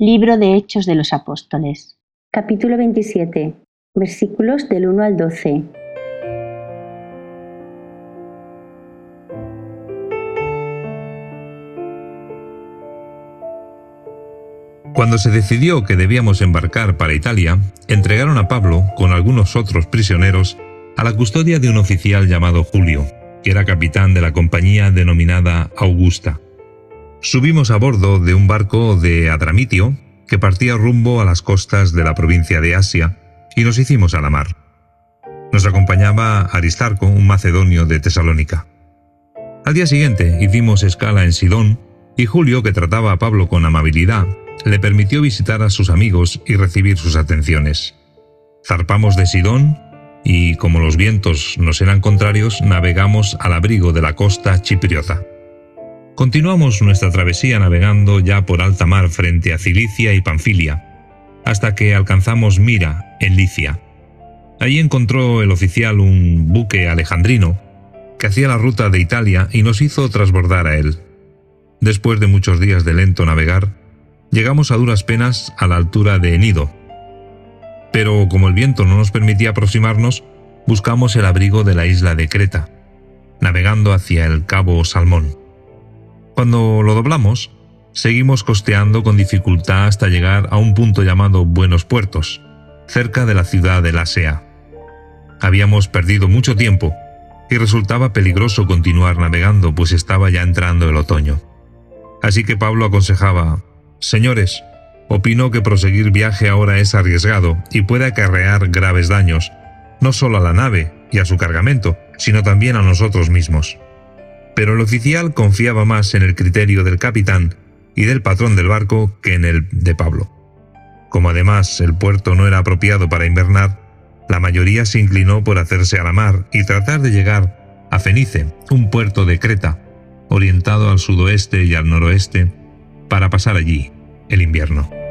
Libro de Hechos de los Apóstoles. Capítulo 27, versículos del 1 al 12. Cuando se decidió que debíamos embarcar para Italia, entregaron a Pablo, con algunos otros prisioneros, a la custodia de un oficial llamado Julio, que era capitán de la compañía denominada Augusta. Subimos a bordo de un barco de Adramitio, que partía rumbo a las costas de la provincia de Asia, y nos hicimos a la mar. Nos acompañaba Aristarco, un macedonio de Tesalónica. Al día siguiente hicimos escala en Sidón, y Julio, que trataba a Pablo con amabilidad, le permitió visitar a sus amigos y recibir sus atenciones. Zarpamos de Sidón y, como los vientos nos eran contrarios, navegamos al abrigo de la costa chipriota. Continuamos nuestra travesía navegando ya por alta mar frente a Cilicia y Panfilia, hasta que alcanzamos Mira, en Licia. Allí encontró el oficial un buque alejandrino que hacía la ruta de Italia y nos hizo transbordar a él. Después de muchos días de lento navegar, llegamos a duras penas a la altura de Enido. Pero como el viento no nos permitía aproximarnos, buscamos el abrigo de la isla de Creta, navegando hacia el cabo Salmón. Cuando lo doblamos, seguimos costeando con dificultad hasta llegar a un punto llamado Buenos Puertos, cerca de la ciudad de Lasea. Habíamos perdido mucho tiempo y resultaba peligroso continuar navegando, pues estaba ya entrando el otoño. Así que Pablo aconsejaba: «Señores, opino que proseguir viaje ahora es arriesgado y puede acarrear graves daños, no solo a la nave y a su cargamento, sino también a nosotros mismos». Pero el oficial confiaba más en el criterio del capitán y del patrón del barco que en el de Pablo. Como además el puerto no era apropiado para invernar, la mayoría se inclinó por hacerse a la mar y tratar de llegar a Fenice, un puerto de Creta, orientado al sudoeste y al noroeste, para pasar allí el invierno.